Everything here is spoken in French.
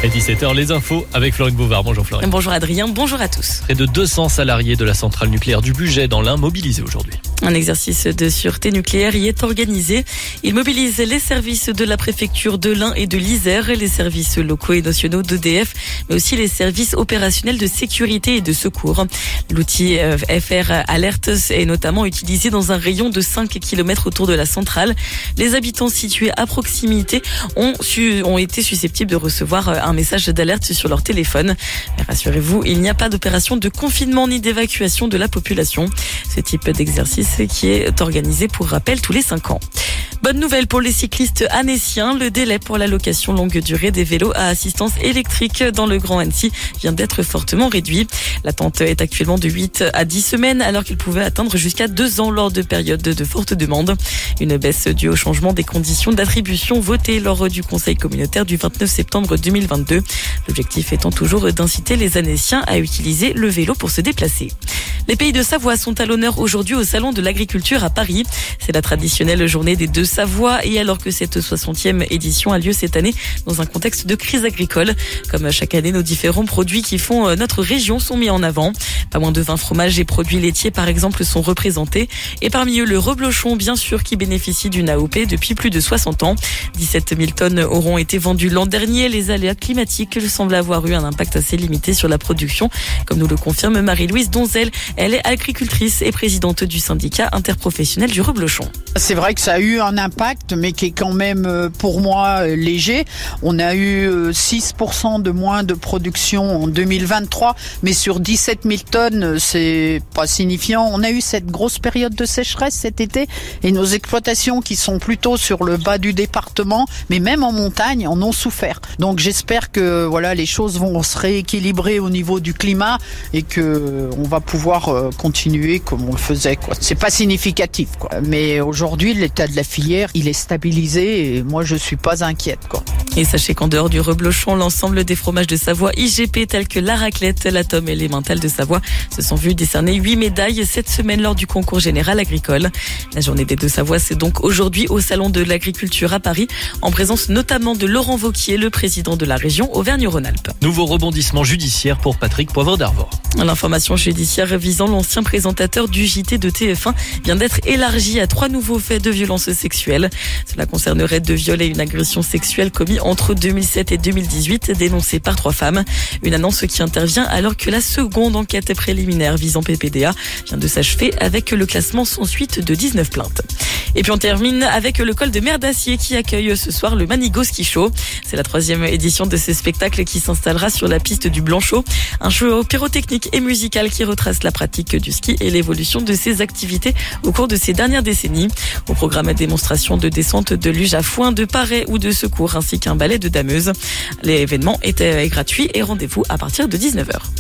Et 17h, les infos avec Florine Bouvard. Bonjour Florine. Bonjour Adrien, bonjour à tous. Près de 200 salariés de la centrale nucléaire du Bugey dans l'Ain mobilisés aujourd'hui. Un exercice de sûreté nucléaire y est organisé. Il mobilise les services de la préfecture de l'Ain et de l'Isère, les services locaux et nationaux d'EDF, mais aussi les services opérationnels de sécurité et de secours. L'outil FR Alert est notamment utilisé dans un rayon de 5 km autour de la centrale. Les habitants situés à proximité ont été susceptibles de recevoir un message d'alerte sur leur téléphone. Mais rassurez-vous, il n'y a pas d'opération de confinement ni d'évacuation de la population. Ce type d'exercice qui est organisé pour rappel tous les 5 ans. Bonne nouvelle pour les cyclistes annéciens, le délai pour la location longue durée des vélos à assistance électrique dans le Grand Annecy vient d'être fortement réduit. L'attente est actuellement de 8 à 10 semaines alors qu'il pouvait atteindre jusqu'à 2 ans lors de périodes de forte demande. Une baisse due au changement des conditions d'attribution votées lors du Conseil communautaire du 29 septembre 2022. L'objectif étant toujours d'inciter les annéciens à utiliser le vélo pour se déplacer. Les pays de Savoie sont à l'honneur aujourd'hui au Salon de l'Agriculture à Paris. C'est la traditionnelle journée des deux Savoie et alors que cette 60e édition a lieu cette année dans un contexte de crise agricole. Comme chaque année, nos différents produits qui font notre région sont mis en avant. Pas moins de 20 fromages et produits laitiers par exemple sont représentés. Et parmi eux, le reblochon bien sûr qui bénéficie d'une AOP depuis plus de 60 ans. 17 000 tonnes auront été vendues l'an dernier. Les aléas climatiques semblent avoir eu un impact assez limité sur la production, comme nous le confirme Marie-Louise Donzel. Elle est agricultrice et présidente du syndicat interprofessionnel du reblochon. C'est vrai que ça a eu un impact, mais qui est quand même pour moi léger. On a eu 6% de moins de production en 2023, mais sur 17 000 tonnes, c'est pas signifiant. On a eu cette grosse période de sécheresse cet été et nos exploitations qui sont plutôt sur le bas du département, mais même en montagne, en ont souffert. Donc j'espère que voilà, les choses vont se rééquilibrer au niveau du climat et que on va pouvoir continuer comme on le faisait, quoi. C'est pas significatif, quoi. Mais aujourd'hui, l'état de la filière, il est stabilisé et moi, je suis pas inquiète, quoi. Et sachez qu'en dehors du reblochon, l'ensemble des fromages de Savoie IGP tels que la raclette, la tome et les mentales de Savoie se sont vus décerner 8 médailles cette semaine lors du concours général agricole. La journée des deux Savoies, c'est donc aujourd'hui au Salon de l'Agriculture à Paris, en présence notamment de Laurent Wauquiez, le président de la région Auvergne-Rhône-Alpes. Nouveau rebondissement judiciaire pour Patrick Poivre d'Arvor. L'information judiciaire visant l'ancien présentateur du JT de TF1 vient d'être élargie à 3 nouveaux faits de violence sexuelle. Cela concernerait 2 viols et une agression sexuelle commis entre 2007 et 2018, dénoncés par 3 femmes. Une annonce qui intervient alors que la seconde enquête préliminaire visant PPDA vient de s'achever avec le classement sans suite de 19 plaintes. Et puis on termine avec le col de Mer d'Acier qui accueille ce soir le Manigo Ski Show. C'est la 3e édition de ce spectacle qui s'installera sur la piste du Blanchot. Un show pyrotechnique et musical qui retrace la pratique du ski et l'évolution de ses activités au cours de ces dernières décennies. Au programme, démonstration de descente de luge à foin, de parais ou de secours ainsi qu'un ballet de dameuse. L'événement est gratuit et rendez-vous à partir de 19h.